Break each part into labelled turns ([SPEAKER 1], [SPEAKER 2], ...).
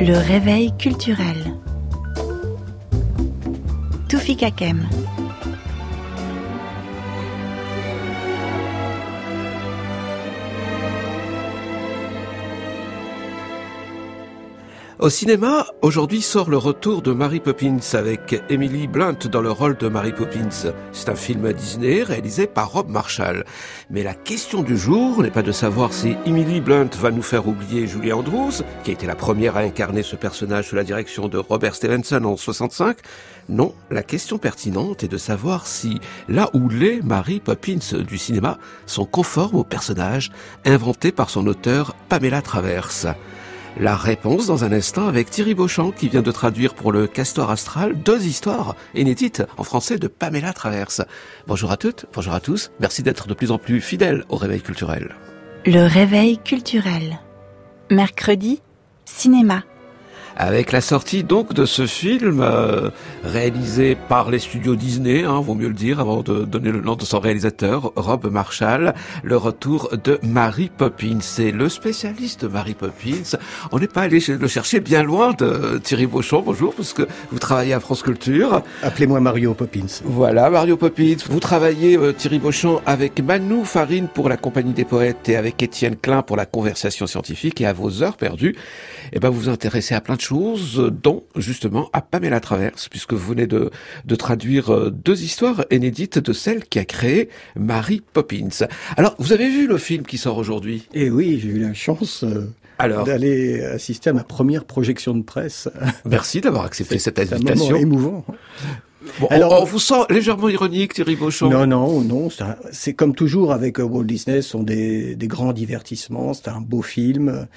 [SPEAKER 1] Le réveil culturel. Toufik Hakem.
[SPEAKER 2] Au cinéma, aujourd'hui sort le retour de Mary Poppins avec Emily Blunt dans le rôle de Mary Poppins. C'est un film Disney réalisé par Rob Marshall. Mais la question du jour n'est pas de savoir si Emily Blunt va nous faire oublier Julie Andrews, qui a été la première à incarner ce personnage sous la direction de Robert Stevenson en 65. Non, la question pertinente est de savoir si là où les Mary Poppins du cinéma sont conformes au personnage inventé par son auteur Pamela Travers. La réponse dans un instant avec Thierry Beauchamp qui vient de traduire pour le Castor Astral 2 histoires inédites en français de Pamela Travers. Bonjour à toutes, bonjour à tous, merci d'être de plus en plus fidèles au Réveil culturel.
[SPEAKER 1] Le réveil culturel. Mercredi, cinéma.
[SPEAKER 2] Avec la sortie donc de ce film réalisé par les studios Disney, vaut mieux le dire avant de donner le nom de son réalisateur, Rob Marshall, le retour de Mary Poppins. C'est le spécialiste de Mary Poppins. On n'est pas allé le chercher bien loin de Thierry Beauchamp, bonjour, parce que vous travaillez à France Culture.
[SPEAKER 3] Appelez-moi Mario Poppins.
[SPEAKER 2] Voilà, Mario Poppins. Vous travaillez, Thierry Beauchamp, avec Manou Farine pour la Compagnie des Poètes et avec Étienne Klein pour la Conversation Scientifique. Et à vos heures perdues, vous vous intéressez à plein de choses, dont justement à Pamela Travers, puisque vous venez de traduire 2 histoires inédites de celle qui a créé Mary Poppins. Alors, vous avez vu le film qui sort aujourd'hui ?
[SPEAKER 3] Eh oui, j'ai eu la chance d'aller assister à ma première projection de presse.
[SPEAKER 2] Merci d'avoir accepté cette invitation.
[SPEAKER 3] C'est un moment émouvant.
[SPEAKER 2] Bon, alors, on vous sent légèrement ironique, Thierry Beauchamp.
[SPEAKER 3] Non. C'est comme toujours avec Walt Disney, ce sont des grands divertissements, c'est un beau film.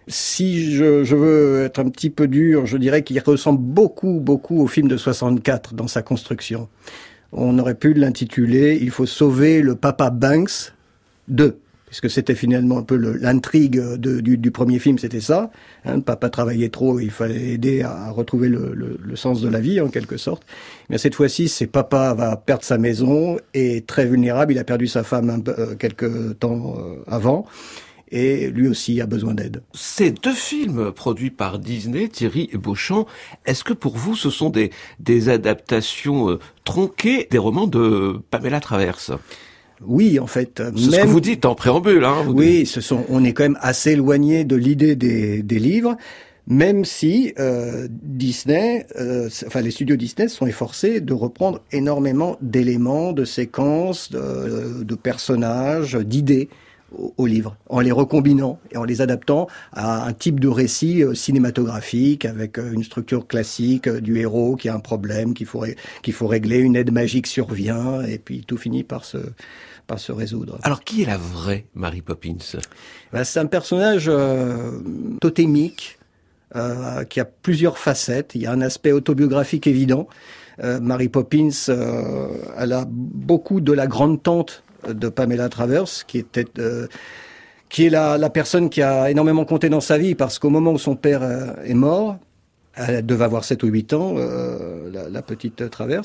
[SPEAKER 3] Si je veux être un petit peu dur, je dirais qu'il ressemble beaucoup au film de 64 dans sa construction. On aurait pu l'intituler « Il faut sauver le Papa Banks 2 », puisque c'était finalement un peu l'intrigue du premier film, c'était ça. Le papa travaillait trop, il fallait aider à retrouver le sens de la vie, en quelque sorte. Mais cette fois-ci, c'est papa va perdre sa maison, et très vulnérable, il a perdu sa femme quelques temps avant. Et lui aussi a besoin d'aide.
[SPEAKER 2] Ces 2 films produits par Disney, Thierry Beauchamp, est-ce que pour vous ce sont des adaptations tronquées des romans de Pamela Travers ?
[SPEAKER 3] Oui, en fait.
[SPEAKER 2] C'est ce que vous dites en préambule,
[SPEAKER 3] Oui, on est quand même assez éloigné de l'idée des livres, même si Disney, les studios Disney sont efforcés de reprendre énormément d'éléments, de séquences, de personnages, d'idées au livre, en les recombinant et en les adaptant à un type de récit cinématographique avec une structure classique du héros qui a un problème qu'il faut régler, une aide magique survient et puis tout finit par se résoudre.
[SPEAKER 2] Alors qui est la vraie Mary Poppins ?
[SPEAKER 3] C'est un personnage totémique qui a plusieurs facettes. Il y a un aspect autobiographique évident. Mary Poppins, elle a beaucoup de la grande-tante de Pamela Travers, qui est la personne qui a énormément compté dans sa vie, parce qu'au moment où son père est mort, elle devait avoir 7 ou 8 ans, la petite Travers,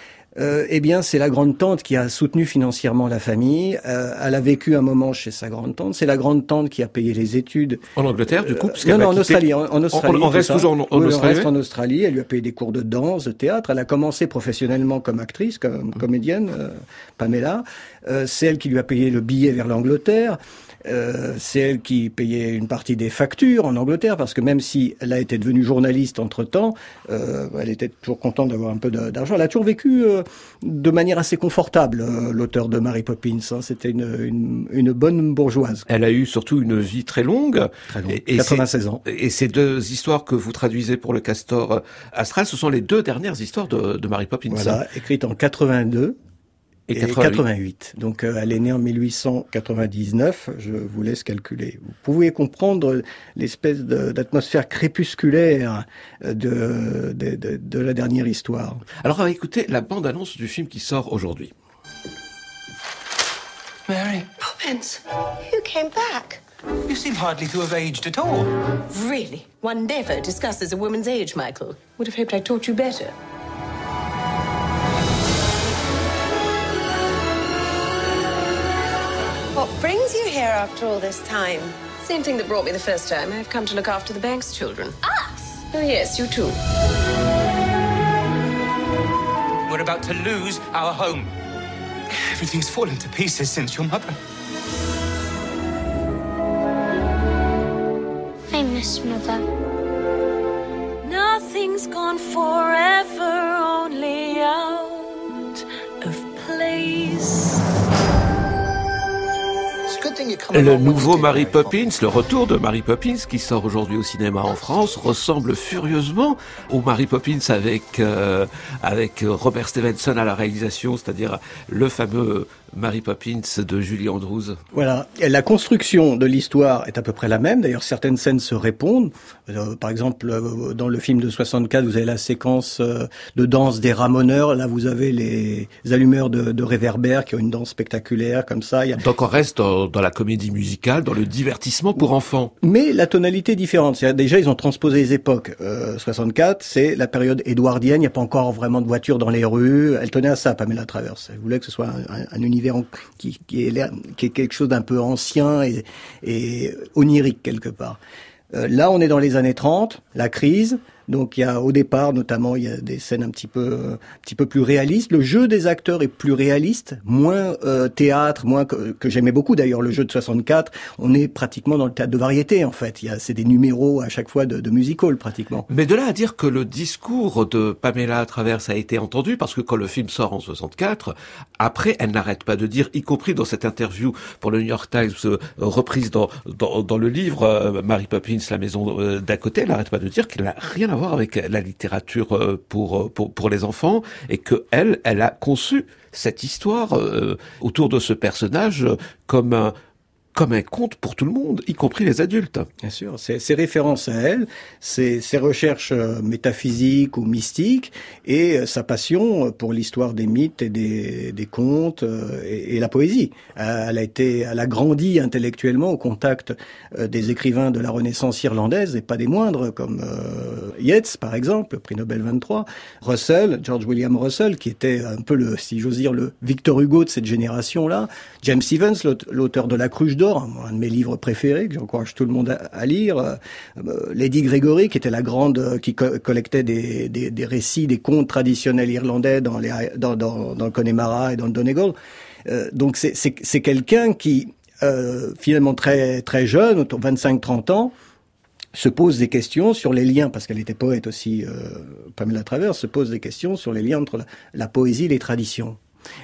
[SPEAKER 3] c'est la grande-tante qui a soutenu financièrement la famille. Elle a vécu un moment chez sa grande-tante. C'est la grande-tante qui a payé les études.
[SPEAKER 2] En Angleterre, du coup,
[SPEAKER 3] en Australie. En Australie.
[SPEAKER 2] On reste toujours en Australie.
[SPEAKER 3] On reste en Australie. Elle lui a payé des cours de danse, de théâtre. Elle a commencé professionnellement comme actrice, comme comédienne, Pamela. C'est elle qui lui a payé le billet vers l'Angleterre. C'est elle qui payait une partie des factures en Angleterre, parce que même si elle a été devenue journaliste entre-temps, elle était toujours contente d'avoir un peu d'argent. Elle a toujours vécu de manière assez confortable, l'auteur de Mary Poppins. C'était une bonne bourgeoise.
[SPEAKER 2] Elle a eu surtout une vie très longue.
[SPEAKER 3] Et 96 ans.
[SPEAKER 2] Et ces 2 histoires que vous traduisez pour le Castor Astral, ce sont les 2 dernières histoires de Mary Poppins.
[SPEAKER 3] Voilà, écrites en 82. Et 88. Donc, elle est née en 1899. Je vous laisse calculer. Vous pouvez comprendre l'espèce d'atmosphère crépusculaire de la dernière histoire.
[SPEAKER 2] Alors, on va écouter la bande-annonce du film qui sort aujourd'hui.
[SPEAKER 4] Mary
[SPEAKER 5] Poppins, you came back.
[SPEAKER 4] you seem hardly to have aged at all.
[SPEAKER 5] Really? One never discusses a woman's age, Michael. Would have hoped I taught you better. What brings you here after all this time? Same thing that brought me the first time. I've come to look after the Banks children.
[SPEAKER 6] Us?
[SPEAKER 5] Oh, yes, you too.
[SPEAKER 4] We're about to lose our home. Everything's fallen to pieces since your mother.
[SPEAKER 6] I miss Mother.
[SPEAKER 7] Nothing's gone forever, only out of place.
[SPEAKER 2] Le nouveau Mary Poppins, le retour de Mary Poppins qui sort aujourd'hui au cinéma en France, ressemble furieusement au Mary Poppins avec Robert Stevenson à la réalisation, c'est-à-dire le fameux Mary Poppins de Julie Andrews.
[SPEAKER 3] Voilà. Et la construction de l'histoire est à peu près la même. D'ailleurs, certaines scènes se répondent. Par exemple, dans le film de 64, vous avez la séquence de danse des ramoneurs. Là, vous avez les allumeurs de réverbères qui ont une danse spectaculaire comme ça.
[SPEAKER 2] Donc on reste dans la comédie musicale, dans le divertissement pour enfants.
[SPEAKER 3] Mais la tonalité est différente. C'est-à-dire, déjà, ils ont transposé les époques. 64, c'est la période édouardienne. Il n'y a pas encore vraiment de voitures dans les rues. Elle tenait à ça, Pamela Travers. Elle voulait que ce soit un univers qui est quelque chose d'un peu ancien et onirique quelque part. Là, on est dans les années 30, la crise. Donc il y a au départ notamment il y a des scènes un petit peu plus réalistes. Le jeu des acteurs est plus réaliste, moins théâtre, moins que j'aimais beaucoup d'ailleurs le jeu de 64. On est pratiquement dans le théâtre de variété en fait. C'est des numéros à chaque fois de music-hall pratiquement.
[SPEAKER 2] Mais de là à dire que le discours de Pamela Travers a été entendu, parce que quand le film sort en 64, après elle n'arrête pas de dire, y compris dans cette interview pour le New York Times reprise dans le livre Mary Poppins, la maison d'à côté, elle n'arrête pas de dire qu'il n'a rien à voir avec la littérature pour les enfants, et que elle a conçu cette histoire autour de ce personnage comme un conte pour tout le monde, y compris les adultes.
[SPEAKER 3] Bien sûr, ses références à elle, ses recherches métaphysiques ou mystiques, et sa passion pour l'histoire des mythes et des contes et la poésie. Elle a grandi intellectuellement au contact des écrivains de la Renaissance irlandaise, et pas des moindres, comme Yeats, par exemple, le prix Nobel 23, Russell, George William Russell, qui était un peu si j'ose dire, le Victor Hugo de cette génération-là, James Stephens, l'auteur de La Cruche d'Or, un de mes livres préférés, que j'encourage tout le monde à lire, Lady Gregory, qui était la grande, qui collectait des récits, des contes traditionnels irlandais dans le Connemara et dans le Donegal. Donc c'est quelqu'un qui, finalement très, très jeune, autour de 25-30 ans, se pose des questions sur les liens, parce qu'elle était poète aussi, Pamela Travers, se pose des questions sur les liens entre la poésie et les traditions.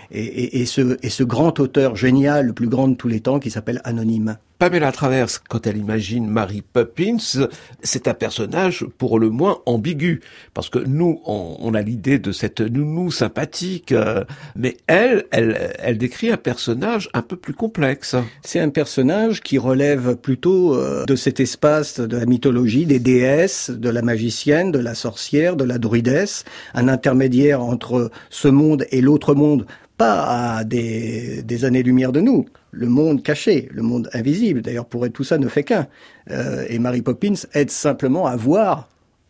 [SPEAKER 3] Et ce grand auteur génial, le plus grand de tous les temps, qui s'appelle Anonyme.
[SPEAKER 2] Pamela Travers, quand elle imagine Mary Poppins, c'est un personnage pour le moins ambigu, parce que nous, on a l'idée de cette nounou sympathique, mais elle décrit un personnage un peu plus complexe.
[SPEAKER 3] C'est un personnage qui relève plutôt de cet espace de la mythologie, des déesses, de la magicienne, de la sorcière, de la druidesse, un intermédiaire entre ce monde et l'autre monde, pas à des années-lumière de nous, le monde caché, le monde invisible. D'ailleurs, pour elle, tout ça ne fait qu'un. Et Mary Poppins aide simplement à voir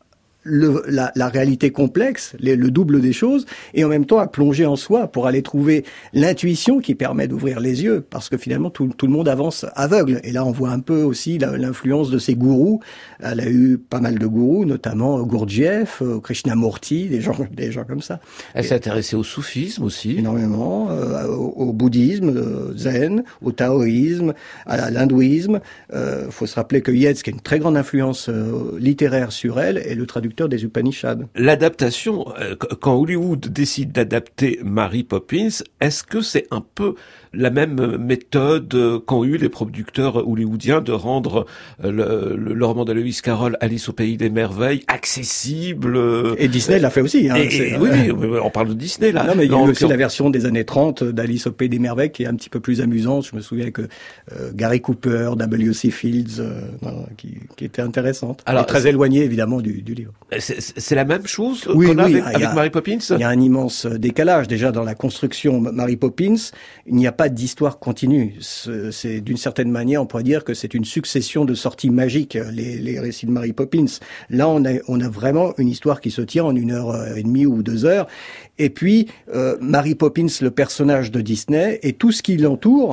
[SPEAKER 3] la réalité complexe, le double des choses, et en même temps à plonger en soi pour aller trouver l'intuition qui permet d'ouvrir les yeux, parce que finalement tout le monde avance aveugle. Et là on voit un peu aussi l'influence de ses gourous. Elle a eu pas mal de gourous, notamment Gurdjieff, Krishnamurti, des gens comme ça.
[SPEAKER 2] Elle s'est intéressée au soufisme aussi.
[SPEAKER 3] Énormément, au bouddhisme, zen, au taoïsme, à l'hindouisme. Faut se rappeler que Yeats, qui a une très grande influence littéraire sur elle, est le traducteur des Upanishads.
[SPEAKER 2] L'adaptation, quand Hollywood décide d'adapter Mary Poppins, est-ce que c'est un peu la même méthode qu'ont eu les producteurs hollywoodiens de rendre le roman de Lewis Carroll, Alice au pays des merveilles, accessible?
[SPEAKER 3] Et Disney l'a fait aussi. Hein,
[SPEAKER 2] oui, on parle de Disney là.
[SPEAKER 3] Non, mais il y a aussi la version des années 30 d'Alice au pays des merveilles qui est un petit peu plus amusante. Je me souviens que Gary Cooper, W.C. Fields, qui était intéressante. Alors, et très éloignée évidemment du livre.
[SPEAKER 2] C'est la même chose qu'on a avec Mary Poppins? Il
[SPEAKER 3] y a un immense décalage. Déjà, dans la construction Mary Poppins, il n'y a pas d'histoire continue. C'est d'une certaine manière, on pourrait dire que c'est une succession de sorties magiques, les récits de Mary Poppins. Là, on a vraiment une histoire qui se tient en 1h30 ou 2 heures. Et puis, Mary Poppins, le personnage de Disney, et tout ce qui l'entoure,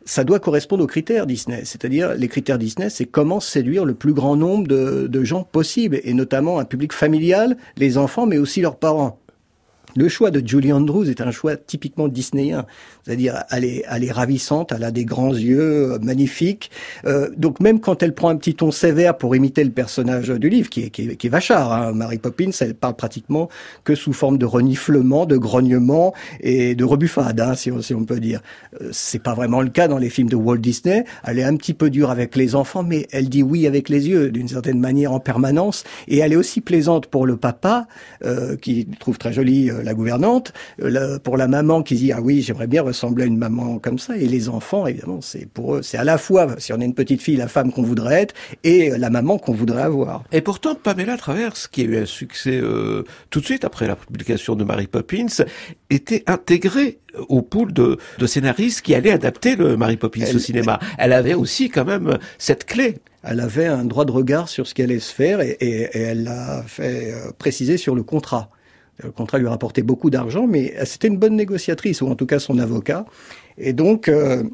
[SPEAKER 3] ça doit correspondre aux critères Disney. C'est-à-dire, les critères Disney, c'est comment séduire le plus grand nombre de gens possible, et notamment un public familial, les enfants, mais aussi leurs parents. Le choix de Julie Andrews est un choix typiquement disneyen, c'est-à-dire elle est ravissante, elle a des grands yeux magnifiques. Donc même quand elle prend un petit ton sévère pour imiter le personnage du livre, qui est vachard, hein, Mary Poppins, elle parle pratiquement que sous forme de reniflement, de grognement et de rebuffade, hein, si on peut dire. C'est pas vraiment le cas dans les films de Walt Disney. Elle est un petit peu dure avec les enfants, mais elle dit oui avec les yeux, d'une certaine manière en permanence. Et elle est aussi plaisante pour le papa, qui trouve très jolie la gouvernante, pour la maman qui dit « Ah oui, j'aimerais bien ressembler à une maman comme ça ». Et les enfants, évidemment, c'est pour eux, c'est à la fois, si on est une petite fille, la femme qu'on voudrait être et la maman qu'on voudrait avoir.
[SPEAKER 2] Et pourtant, Pamela Travers, qui a eu un succès tout de suite après la publication de Mary Poppins, était intégrée au pool de scénaristes qui allaient adapter le Mary Poppins au cinéma. Elle avait aussi quand même cette clé.
[SPEAKER 3] Elle avait un droit de regard sur ce qui allait se faire et elle l'a fait préciser sur le contrat. Le contrat lui rapportait beaucoup d'argent, mais c'était une bonne négociatrice, ou en tout cas son avocat. Et donc,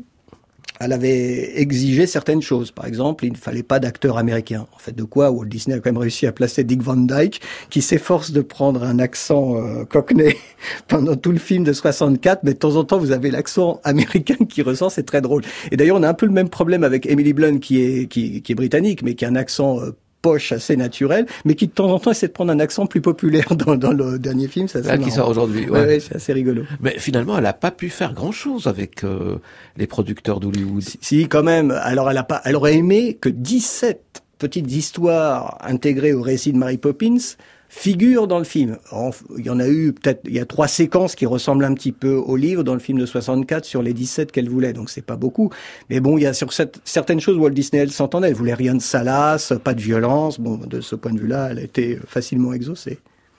[SPEAKER 3] elle avait exigé certaines choses. Par exemple, il ne fallait pas d'acteur américain. En fait, de quoi Walt Disney a quand même réussi à placer Dick Van Dyke, qui s'efforce de prendre un accent cockney pendant tout le film de 64, mais de temps en temps, vous avez l'accent américain qui ressort, c'est très drôle. Et d'ailleurs, on a un peu le même problème avec Emily Blunt, qui est britannique, mais qui a un accent poche assez naturel, mais qui de temps en temps essaie de prendre un accent plus populaire dans le dernier film. C'est
[SPEAKER 2] qui sort aujourd'hui. Ouais.
[SPEAKER 3] Ouais, c'est assez rigolo.
[SPEAKER 2] Mais finalement, elle n'a pas pu faire grand-chose avec les producteurs d'Hollywood.
[SPEAKER 3] Si, quand même. Alors, elle aurait aimé que 17 petites histoires intégrées au récit de Mary Poppins figurent dans le film. Il y en a eu peut-être, il y a 3 séquences qui ressemblent un petit peu au livre dans le film de 64 sur les 17 qu'elle voulait, donc c'est pas beaucoup. Mais bon, il y a sur certaines choses Walt Disney, elle s'entendait, elle voulait rien de salace, pas de violence. Bon, de ce point de vue-là, elle a été facilement exaucée.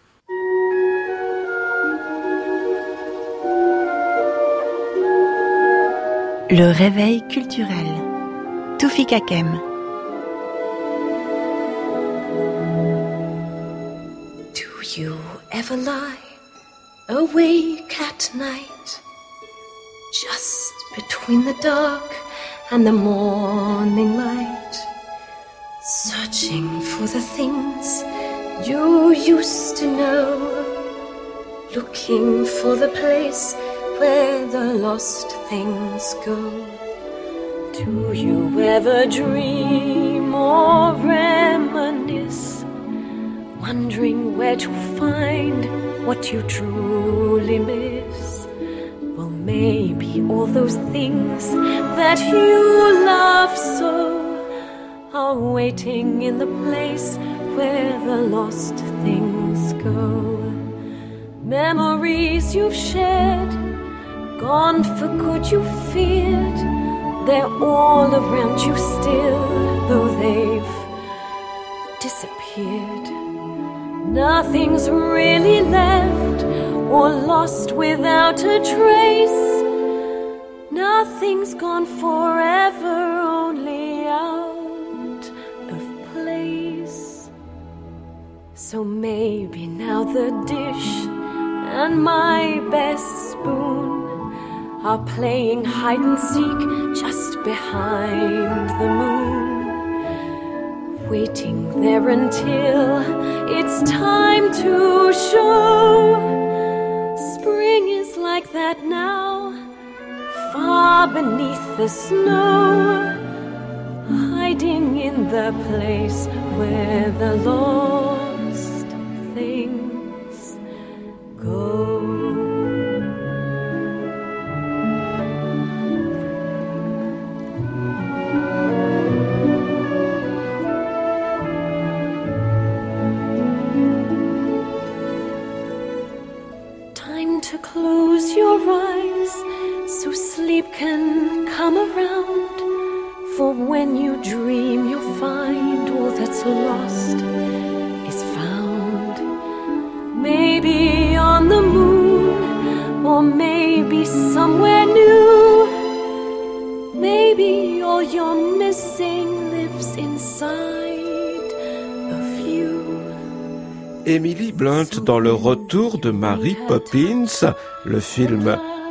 [SPEAKER 1] Le réveil culturel. Toufik Hakem.
[SPEAKER 7] You ever lie awake at night, just between the dark and the morning light, searching for the things you used to know, looking for the place where the lost things go? Do you ever dream or reminisce, wondering where to find what you truly miss? Well, maybe all those things that you love so are waiting in the place where the lost things go. Memories you've shared, gone for good you feared, they're all around you still, though they've disappeared. Nothing's really left or lost without a trace. Nothing's gone forever, only out of place. So maybe now the dish and my best spoon are playing hide and seek just behind the moon, waiting there until it's time to show. Spring is like that now, far beneath the snow, hiding in the place where the lost things go. To close your eyes so sleep can come around, for when you dream you'll find all that's lost is found. Maybe on the moon, or maybe somewhere new, maybe all you're missing lives inside of you.
[SPEAKER 2] Emily Blunt dans Le Retour de Mary Poppins, le film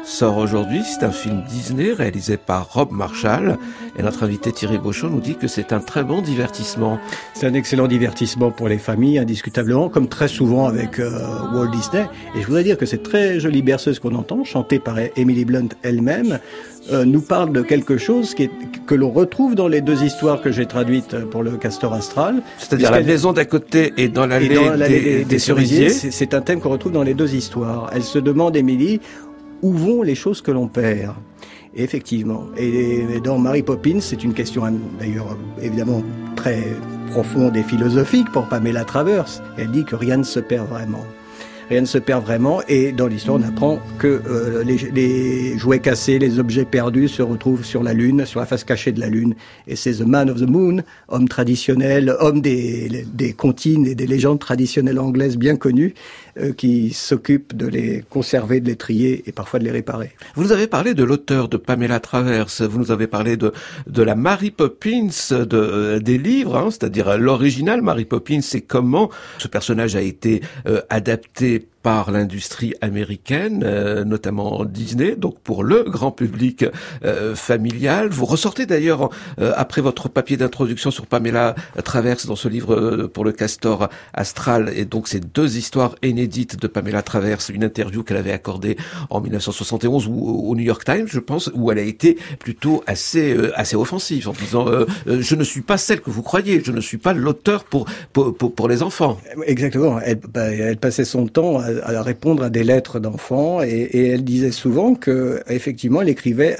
[SPEAKER 2] sort aujourd'hui. C'est un film Disney réalisé par Rob Marshall. Et notre invité Thierry Beauchamp nous dit que c'est un très bon divertissement.
[SPEAKER 3] C'est un excellent divertissement pour les familles, indiscutablement, comme très souvent avec Walt Disney. Et je voudrais dire que cette très jolie berceuse qu'on entend, chantée par Emily Blunt elle-même, nous parle de quelque chose que l'on retrouve dans les deux histoires que j'ai traduites pour le Castor Astral.
[SPEAKER 2] C'est-à-dire la maison d'à côté et dans l'allée des cerisiers.
[SPEAKER 3] C'est un thème qu'on retrouve dans les deux histoires. Elle se demande, Emily, où vont les choses que l'on perd ? Et effectivement. Et dans Mary Poppins, c'est une question d'ailleurs évidemment très profonde et philosophique pour Pamela Travers. Elle dit que rien ne se perd vraiment. Rien ne se perd vraiment, et dans l'histoire on apprend que les jouets cassés, les objets perdus se retrouvent sur la Lune, sur la face cachée de la Lune, et c'est The Man of the Moon, homme traditionnel, homme des comptines et des légendes traditionnelles anglaises bien connues, qui s'occupe de les conserver, de les trier et parfois de les réparer.
[SPEAKER 2] Vous nous avez parlé de l'auteur de Pamela Travers, vous nous avez parlé de la Mary Poppins des livres, hein, c'est-à-dire l'original Mary Poppins, et comment ce personnage a été adapté par l'industrie américaine, notamment Disney, donc pour le grand public familial. Vous ressortez d'ailleurs, après votre papier d'introduction sur Pamela Travers dans ce livre pour le Castor Astral, et donc ces deux histoires inédites de Pamela Travers, une interview qu'elle avait accordée en 1971 au New York Times, je pense, où elle a été plutôt assez offensive, en disant je ne suis pas celle que vous croyez, je ne suis pas l'auteur pour les enfants.
[SPEAKER 3] Exactement. Elle passait son temps à répondre à des lettres d'enfants, et elle disait souvent que effectivement elle écrivait.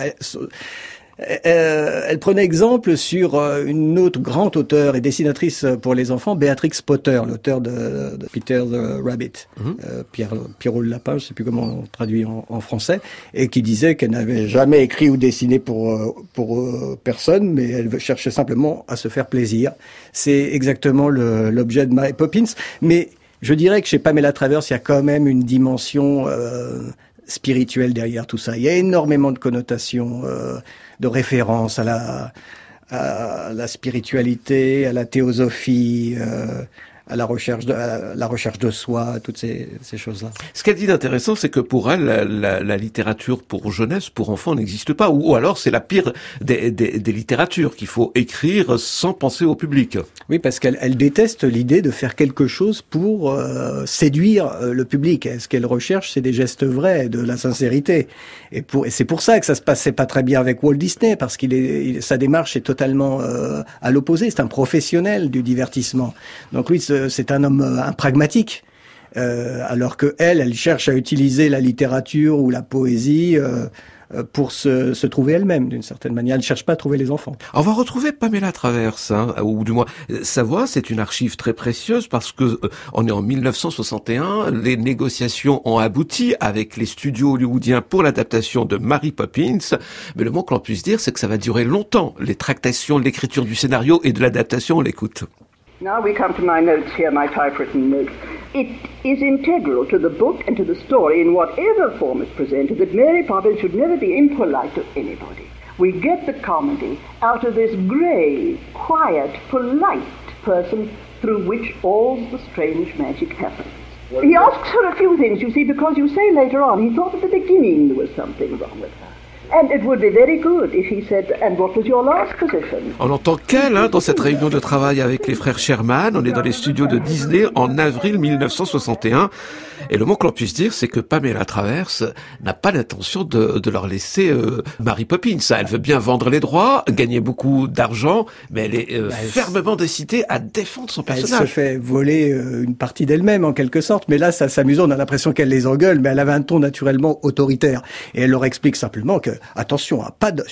[SPEAKER 3] Elle prenait exemple sur une autre grande auteure et dessinatrice pour les enfants, Béatrix Potter, l'auteur de Peter the Rabbit, Pierrot le lapin, je sais plus comment on traduit en français, et qui disait qu'elle n'avait jamais écrit ou dessiné pour personne, mais elle cherchait simplement à se faire plaisir. C'est exactement l'objet de Mary Poppins, mais je dirais que chez Pamela Travers, il y a quand même une dimension spirituelle derrière tout ça. Il y a énormément de connotations, de références à la spiritualité, à la théosophie, à la recherche de soi, toutes ces choses-là.
[SPEAKER 2] Ce qu'elle dit d'intéressant, c'est que pour elle, la littérature pour jeunesse, pour enfants, n'existe pas. Ou alors, c'est la pire des littératures qu'il faut écrire sans penser au public.
[SPEAKER 3] Oui, parce qu'elle déteste l'idée de faire quelque chose pour séduire le public. Ce qu'elle recherche, c'est des gestes vrais, de la sincérité. Et c'est pour ça que ça se passait pas très bien avec Walt Disney, parce sa démarche est totalement à l'opposé. C'est un professionnel du divertissement. Donc lui, c'est un homme pragmatique, alors que elle cherche à utiliser la littérature ou la poésie pour se trouver elle-même, d'une certaine manière. Elle ne cherche pas à trouver les enfants.
[SPEAKER 2] On va retrouver Pamela Travers, ou du moins sa voix. C'est une archive très précieuse parce que on est en 1961. Les négociations ont abouti avec les studios hollywoodiens pour l'adaptation de Mary Poppins. Mais le moins que l'on puisse dire, c'est que ça va durer longtemps. Les tractations, l'écriture du scénario et de l'adaptation, on l'écoute.
[SPEAKER 6] Now we come to my notes here, my typewritten notes. It is integral to the book and to the story in whatever form it's presented that Mary Poppins should never be impolite to anybody. We get the comedy out of this grave, quiet, polite person through which all the strange magic happens. He asks her a few things, you see, because you say later on he thought at the beginning there was something wrong with her. And it would be very good if he said, and what was your last position?
[SPEAKER 2] On entend qu'elle, dans cette réunion de travail avec les frères Sherman. On est dans les studios de Disney en avril 1961. Et le mot que l'on puisse dire, c'est que Pamela Travers n'a pas l'intention de leur laisser Mary Poppins. Elle veut bien vendre les droits, gagner beaucoup d'argent, mais elle est fermement décidée à défendre son personnage.
[SPEAKER 3] Elle se fait voler une partie d'elle-même, en quelque sorte. Mais là, ça s'amusant, on a l'impression qu'elle les engueule, mais elle avait un ton naturellement autoritaire. Et elle leur explique simplement que, attention,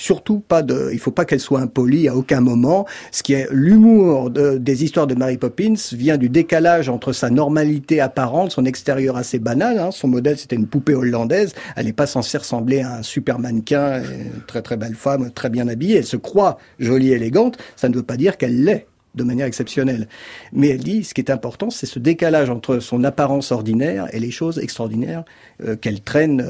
[SPEAKER 3] il faut pas qu'elle soit impolie à aucun moment. Ce qui est l'humour des histoires de Mary Poppins vient du décalage entre sa normalité apparente, son extérieur assez banal, son modèle c'était une poupée hollandaise, elle n'est pas censée ressembler à un super mannequin, une très très belle femme, très bien habillée, elle se croit jolie, élégante, ça ne veut pas dire qu'elle l'est de manière exceptionnelle. Mais elle dit, ce qui est important, c'est ce décalage entre son apparence ordinaire et les choses extraordinaires qu'elle traîne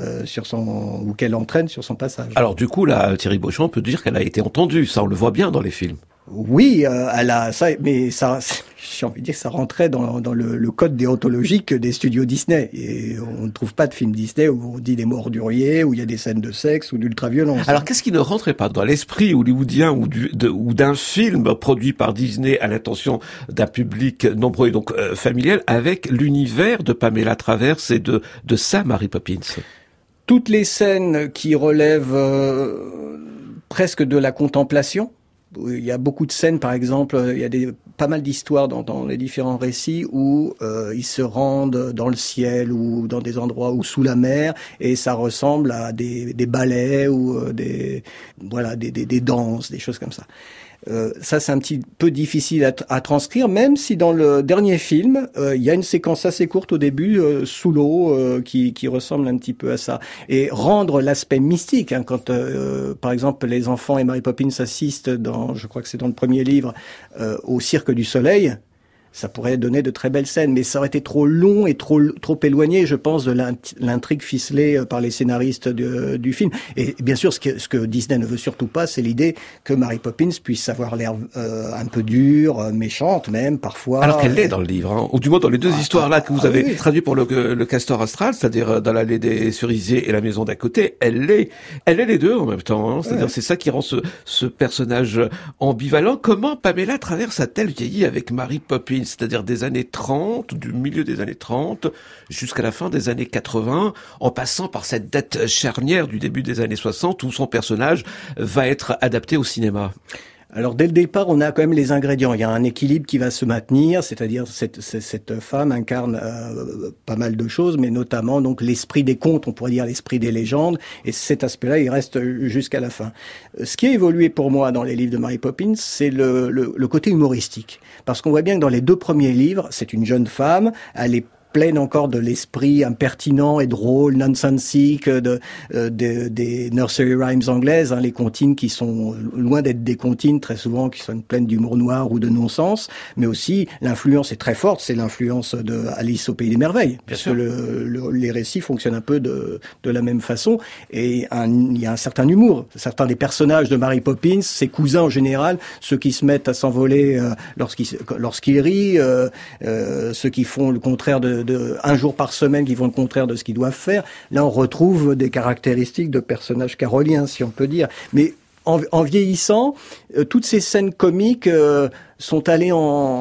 [SPEAKER 3] ou qu'elle entraîne sur son passage.
[SPEAKER 2] Alors du coup, là, Thierry Beauchamp peut dire qu'elle a été entendue, ça on le voit bien dans les films.
[SPEAKER 3] Oui, elle a ça, mais ça, j'ai envie de dire que ça rentrait dans le code déontologique des studios Disney. Et on ne trouve pas de film Disney où on dit des morduriers, où il y a des scènes de sexe ou d'ultra-violence.
[SPEAKER 2] Alors, qu'est-ce qui ne rentrait pas dans l'esprit hollywoodien ou d'un film produit par Disney à l'intention d'un public nombreux et donc familial avec l'univers de Pamela Travers et de sa Mary Poppins?
[SPEAKER 3] Toutes les scènes qui relèvent presque de la contemplation. Il y a beaucoup de scènes, par exemple, il y a pas mal d'histoires dans les différents récits où ils se rendent dans le ciel ou dans des endroits ou sous la mer, et ça ressemble à des ballets ou des danses, des choses comme ça. Ça, c'est un petit peu difficile à transcrire, même si dans le dernier film, il y a une séquence assez courte au début, sous l'eau, qui ressemble un petit peu à ça. Et rendre l'aspect mystique, hein, quand, par exemple, les enfants et Mary Poppins assistent je crois que c'est dans le premier livre, au Cirque du Soleil, ça pourrait donner de très belles scènes, mais ça aurait été trop long et trop éloigné, je pense, de l'intrigue ficelée par les scénaristes du film. Et bien sûr, ce que Disney ne veut surtout pas, c'est l'idée que Mary Poppins puisse avoir l'air un peu dure, méchante même, parfois.
[SPEAKER 2] Alors qu'elle l'est dans le livre, hein, ou du moins dans les deux histoires-là que vous avez traduit pour le Castor Astral, c'est-à-dire dans l'allée des cerisiers et la maison d'à côté, elle est les deux en même temps. Hein, c'est-à-dire c'est ça qui rend ce personnage ambivalent. Comment Pamela Travers a-t-elle vieilli avec Mary Poppins? C'est-à-dire des années 30, du milieu des années 30 jusqu'à la fin des années 80, en passant par cette date charnière du début des années 60 où son personnage va être adapté au cinéma.
[SPEAKER 3] Alors dès le départ, on a quand même les ingrédients. Il y a un équilibre qui va se maintenir, c'est-à-dire cette femme incarne pas mal de choses, mais notamment donc l'esprit des contes, on pourrait dire l'esprit des légendes, et cet aspect-là, il reste jusqu'à la fin. Ce qui a évolué pour moi dans les livres de Mary Poppins, c'est le côté humoristique, parce qu'on voit bien que dans les deux premiers livres, c'est une jeune femme, elle est pleine encore de l'esprit impertinent et drôle, nonsensique des nursery rhymes anglaises, hein, les comptines qui sont loin d'être des comptines très souvent qui sont pleines d'humour noir ou de non-sens, mais aussi l'influence est très forte, c'est l'influence de Alice au Pays des Merveilles, parce que les récits fonctionnent un peu de la même façon, et il y a un certain humour. Certains des personnages de Mary Poppins, ses cousins en général, ceux qui se mettent à s'envoler lorsqu'ils rient, ceux qui font le contraire de un jour par semaine qui font le contraire de ce qu'ils doivent faire. Là, on retrouve des caractéristiques de personnages caroliens, si on peut dire. Mais en vieillissant, toutes ces scènes comiques sont allées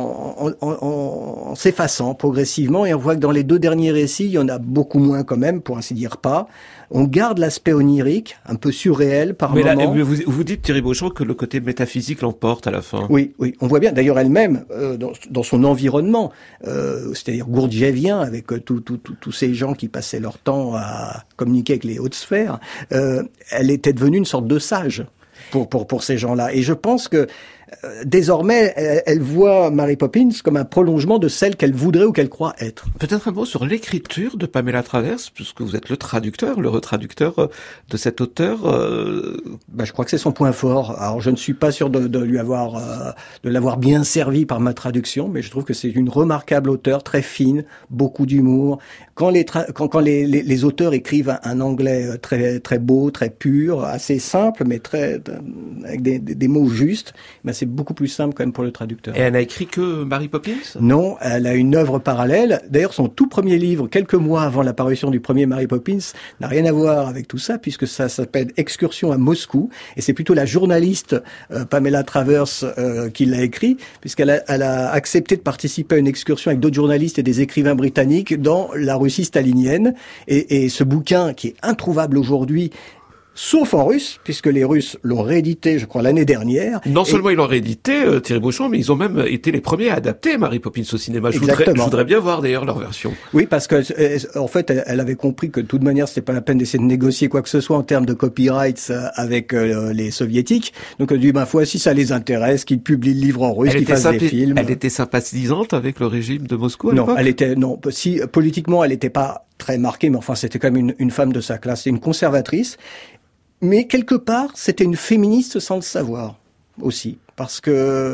[SPEAKER 3] en s'effaçant progressivement, et on voit que dans les deux derniers récits, il y en a beaucoup moins quand même, pour ainsi dire pas. On garde l'aspect onirique, un peu surréel par moments.
[SPEAKER 2] Mais vous dites, Thierry Beauchamp, que le côté métaphysique l'emporte à la fin.
[SPEAKER 3] Oui, on voit bien. D'ailleurs, elle-même, dans son environnement, c'est-à-dire gourdjieffien, avec tous ces gens qui passaient leur temps à communiquer avec les hautes sphères, elle était devenue une sorte de sage pour ces gens-là. Et je pense que désormais, elle voit Mary Poppins comme un prolongement de celle qu'elle voudrait ou qu'elle croit être.
[SPEAKER 2] Peut-être un mot sur l'écriture de Pamela Travers, puisque vous êtes le retraducteur de cet auteur.
[SPEAKER 3] Je crois que c'est son point fort. Alors, je ne suis pas sûr de l'avoir bien servi par ma traduction, mais je trouve que c'est une remarquable auteure, très fine, beaucoup d'humour. Quand les auteurs écrivent un anglais très très beau, très pur, assez simple, mais avec des mots justes, c'est beaucoup plus simple quand même pour le traducteur.
[SPEAKER 2] Et elle n'a écrit que Mary Poppins?
[SPEAKER 3] Non, elle a une œuvre parallèle. D'ailleurs, son tout premier livre, quelques mois avant l'apparition du premier Mary Poppins, n'a rien à voir avec tout ça, puisque ça s'appelle Excursion à Moscou, et c'est plutôt la journaliste Pamela Travers qui l'a écrit, puisqu'elle a accepté de participer à une excursion avec d'autres journalistes et des écrivains britanniques dans la Russie stalinienne, et ce bouquin, qui est introuvable aujourd'hui, sauf en russe, puisque les Russes l'ont réédité, je crois, l'année dernière.
[SPEAKER 2] Non seulement ils l'ont réédité, Thierry Beauchamp, mais ils ont même été les premiers à adapter Mary Poppins au cinéma. Je voudrais bien voir d'ailleurs leur version.
[SPEAKER 3] Oui, parce que en fait, elle avait compris que de toute manière, c'était pas la peine d'essayer de négocier quoi que ce soit en termes de copyrights avec les soviétiques. Donc, elle dit, si ça les intéresse, qu'ils publient le livre en russe, qu'ils fassent des films.
[SPEAKER 2] Elle était sympathisante avec le régime de Moscou à l'époque?
[SPEAKER 3] Si politiquement, elle n'était pas très marquée, mais enfin, c'était quand même une femme de sa classe, c'est une conservatrice. Mais quelque part, c'était une féministe sans le savoir aussi, parce que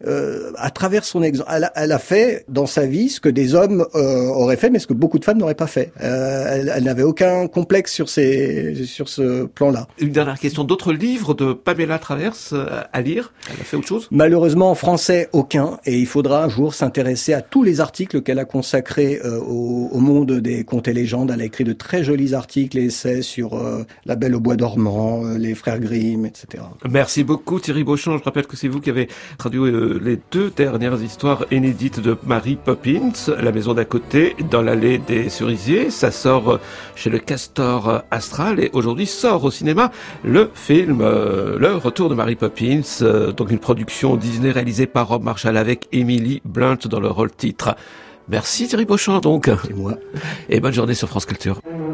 [SPEAKER 3] à travers son exemple, elle a fait dans sa vie ce que des hommes auraient fait, mais ce que beaucoup de femmes n'auraient pas fait. Elle n'avait aucun complexe sur ce plan-là.
[SPEAKER 2] Une dernière question. D'autres livres de Pamela Travers à lire? Elle a fait autre chose?
[SPEAKER 3] Malheureusement, en français, aucun. Et il faudra un jour s'intéresser à tous les articles qu'elle a consacrés au monde des contes et légendes. Elle a écrit de très jolis articles et essais sur La Belle au bois dormant, les frères Grimm, etc.
[SPEAKER 2] Merci beaucoup Thierry Beauchamp. Je rappelle que c'est vous qui avez traduit les 2 dernières histoires inédites de Mary Poppins, La maison d'à côté, Dans l'allée des cerisiers. Ça sort chez le Castor Astral et aujourd'hui sort au cinéma le film Le Retour de Mary Poppins, donc une production Disney réalisée par Rob Marshall avec Emily Blunt dans le rôle titre. Merci Thierry Beauchamp donc.
[SPEAKER 3] C'est moi.
[SPEAKER 2] Et bonne journée sur France Culture.